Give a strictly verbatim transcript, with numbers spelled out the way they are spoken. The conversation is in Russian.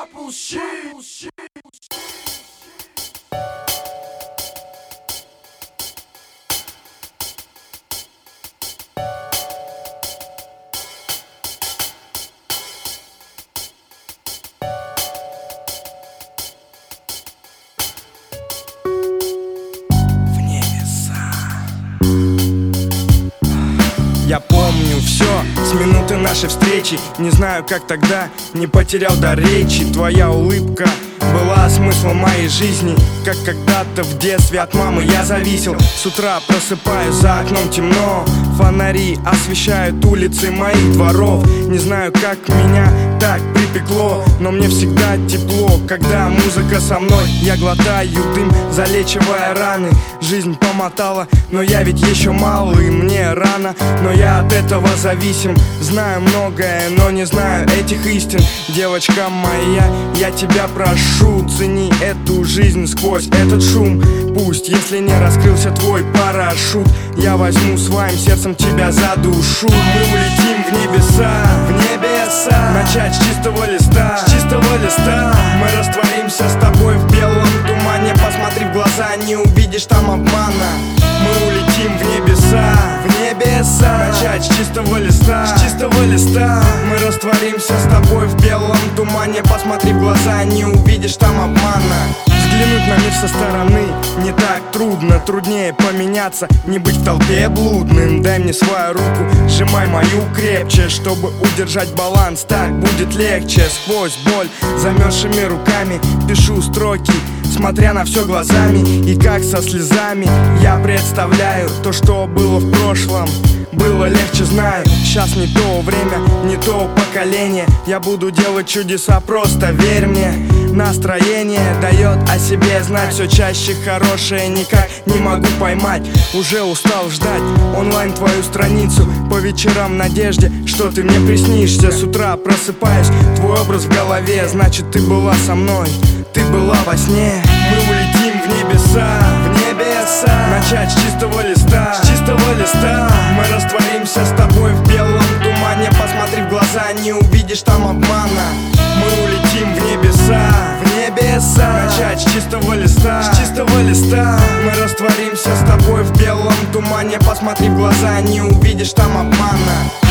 Я помню все с минуты нашей встречи. Не знаю, как тогда не потерял дар речи. Твоя улыбка была смыслом моей жизни. Как когда-то в детстве от мамы я зависел. С утра просыпаюсь, за окном темно. Фонари освещают улицы моих дворов. Не знаю, как меня так припекло, но мне всегда тепло, когда музыка со мной. Я глотаю дым, залечивая раны. Жизнь помотала, но я ведь еще малый. Мне рано, но я от этого зависим. Знаю многое, но не знаю этих истин. Девочка моя, я тебя прошу, цени эту жизнь сквозь этот шум. Пусть, если не раскрылся твой парашют, я возьму своим сердцем тебя за душу. Мы улетим в небеса, в небеса. Начать с чистого листа, с чистого листа. Мы растворимся с тобой в белом тумане. Посмотри в глаза, не увидишь там обмана. Мы улетим в небеса, в небеса. Начать с чистого листа, с чистого листа. Мы растворимся с тобой в белом тумане. Посмотри в глаза, не увидишь там обмана. Взглянуть на мир со стороны не так трудно. Труднее поменяться, не быть в толпе блудным. Дай мне свою руку, сжимай мою крепче, чтобы удержать баланс, так будет легче. Сквозь боль, замерзшими руками пишу строки, смотря на все глазами. И как со слезами я представляю то, что было в прошлом. Было легче, знаю, сейчас не то время, не то поколение. Я буду делать чудеса, просто верь мне. Настроение дает о себе знать, все чаще хорошее никак не могу поймать. Уже устал ждать онлайн твою страницу по вечерам в надежде, что ты мне приснишься. С утра просыпаюсь, твой образ в голове, значит ты была со мной, ты была во сне. Мы улетим в небеса, в небеса. Начать с чистого листа, с чистого листа. Мы растворимся с тобой в белом тумане. Посмотри в глаза, не увидишь там обмана. Мы улетим в небеса, в небеса. Начать с чистого листа, с чистого листа. Мы растворимся с тобой в белом тумане. Посмотри в глаза, не увидишь там обмана.